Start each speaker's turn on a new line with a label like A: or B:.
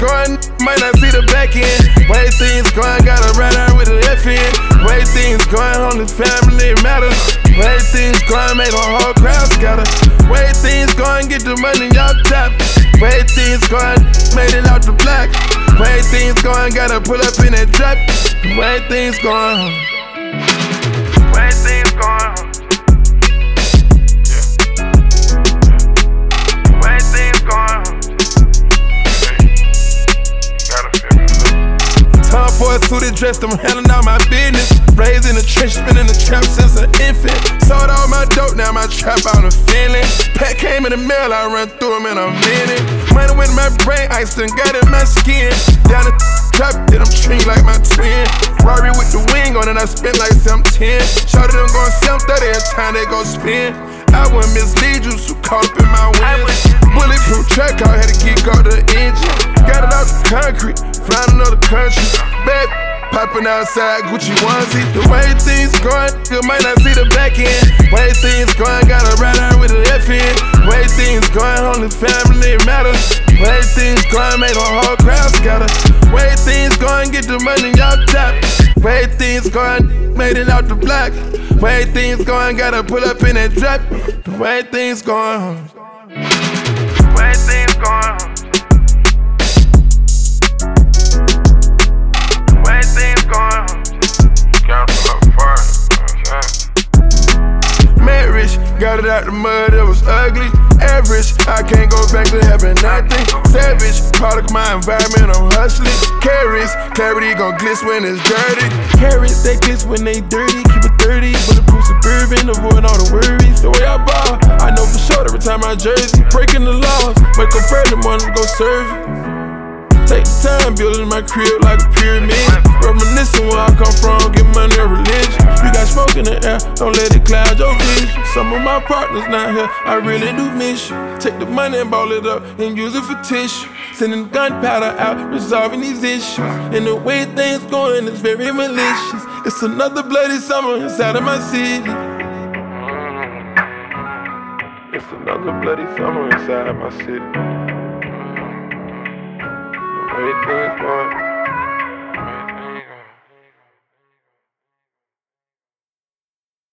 A: going, might not see the back end. Way things going, gotta ride out with an FN. Way things going, only family matters. Way things going, make the whole crowd scatter. Way things going, get the money out top. Way things going, made it out the block. Way things going, gotta pull up in that trap. Way things going. Way things going. Way things going. Time for a suited dress, I'm handling out my business. Raised in the trench, been in the trap since an infant. Sold all my dope, now my trap out of feeling. Pack came in the mail, I run through them in a minute. Money with my brain, ice done got in my skin. Down the trap, then I'm treating like my twin. Rory with the wing on it, I spent like 710. Shorty them going 730 every time they go spin. I wouldn't mislead you, so caught up in my wins. Bulletproof track, I had to kick out the engine. Got it out the concrete, flying another country. Back, popping outside, Gucci onesie. The way things going, you might not see the back end. Way things going, gotta ride out with an FN. Way things going, only family matters. Way things going, make the whole crowd scatter. Way things going, get the money out top. Way things going, made it out the block. Way things going, gotta pull up in that drop. The way things going. Way things going. Way things going. Marriage, got it out the mud, it was ugly. Average, I can't go back to having nothing. Savage, product my environment, I'm hustling. Carries, clarity gon' glitz when it's dirty. Carries, they glitz when they dirty. Keep it 30, bulletproof suburban, avoid all the worries. The way I ball, I know for sure every time my jersey. Breaking the laws, wake up early morning to go serve it. Take the time building my crib like a pyramid. Reminiscing where I come from, get money or religion. You got smoke in the air, don't let it cloud your vision. Some of my partners not here, I really do miss you. Take the money and ball it up and use it for tissue. Sending gunpowder out, resolving these issues. And the way things going is very malicious. It's another bloody summer inside of my city. It's another bloody summer inside my city. Way things going.